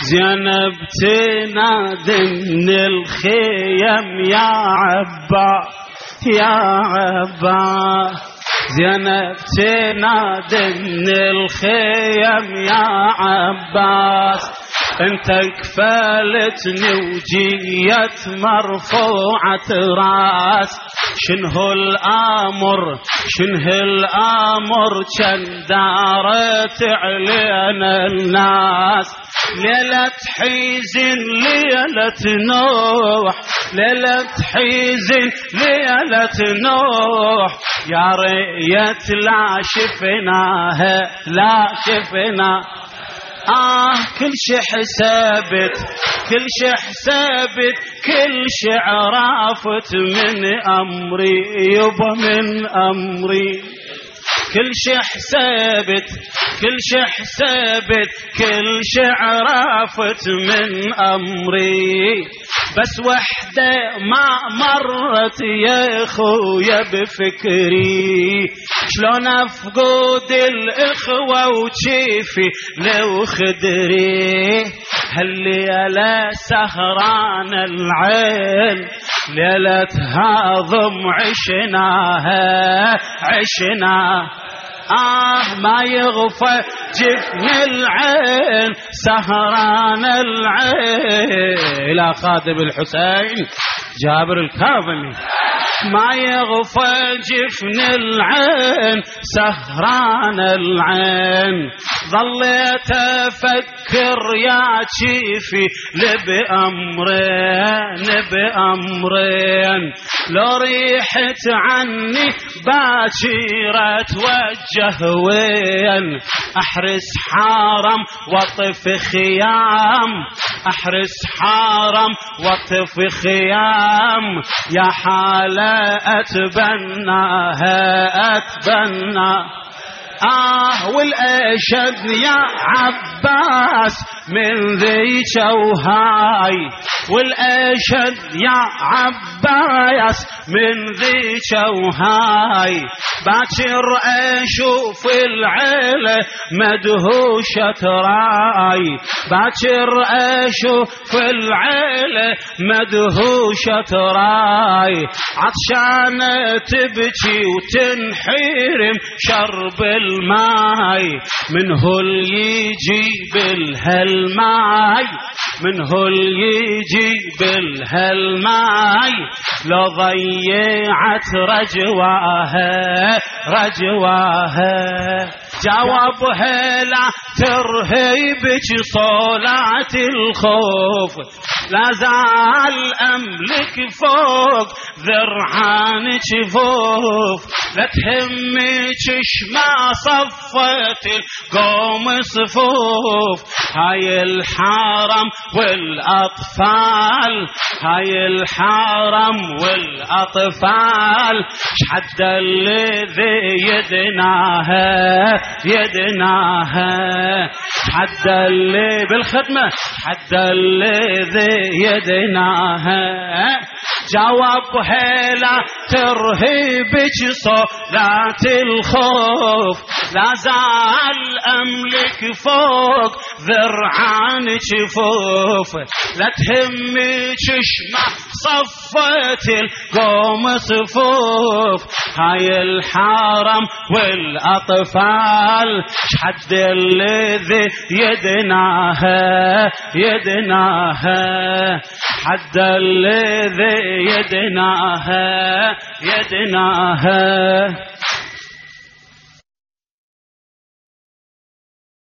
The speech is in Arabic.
زينب تنادي من الخيم يا عباس يا عباس، زينب تنادي من الخيم يا عباس، انت كفلتني وجيت مرفوعة راس، شنه الامر كان دارت علينا الناس، ليلة حزن ليلة نوح، ليلة حزن ليلة نوح، يا ريت لا شفناها لا شفنا. كل شي حسابت كل شي حسابت كل شي عرفت من أمري يبا من أمري، كل شي حسابت كل شي حسابت كل شي عرفت من أمري، بس وحدة ما مرت يا خويا بفكري، شلون أفقد الإخوة وشيفي لو خدري، هالليلة سهران العين ليلتها ضم عشناها عشنا، ما يغفى جفن العين سهران العين، إلى خادم الحسين جابر الكاظمي، ما يغفى جفن العين سهران العين، ظليت أفكر يا شيفي بأمرين لو ريحت عني باكرة توجه وين، أحرس حرم واطف خيام، أحرس حرم واطف خيام، يا حالة أتبناها أتبنى. والأشد يا عباس من ذيك وهاي، والأشد يا عباس من ذيك وهاي، باكر أشوف العيلة مدهوشة راي، باكر أشوف العيلة مدهوشة راي، عطشانة تبكي وتنحرم شرب الماي، منه اللي يجيب الهالماي، منه اللي يجيب الهالماي، لو ضيعت رجواها جوابها لا ترهيبك صلاة الخوف، لا زال أملك فوق ذرعانك فوف، لا تهمك ما صفت القوم صفوف، هاي الحرم والأطفال هاي الحرم والأطفال، شحد الذي يدناها حد اللي بالخدمة حد الذي يدناها، جوابها لا ترهيبك صلاة الخوف، لا زال أملك فوق ذرعانك فوف، لا تهمك شمع صفت القوم صفوف، هاي الحرم والأطفال شحد الذي يدناها حد الذي يدناها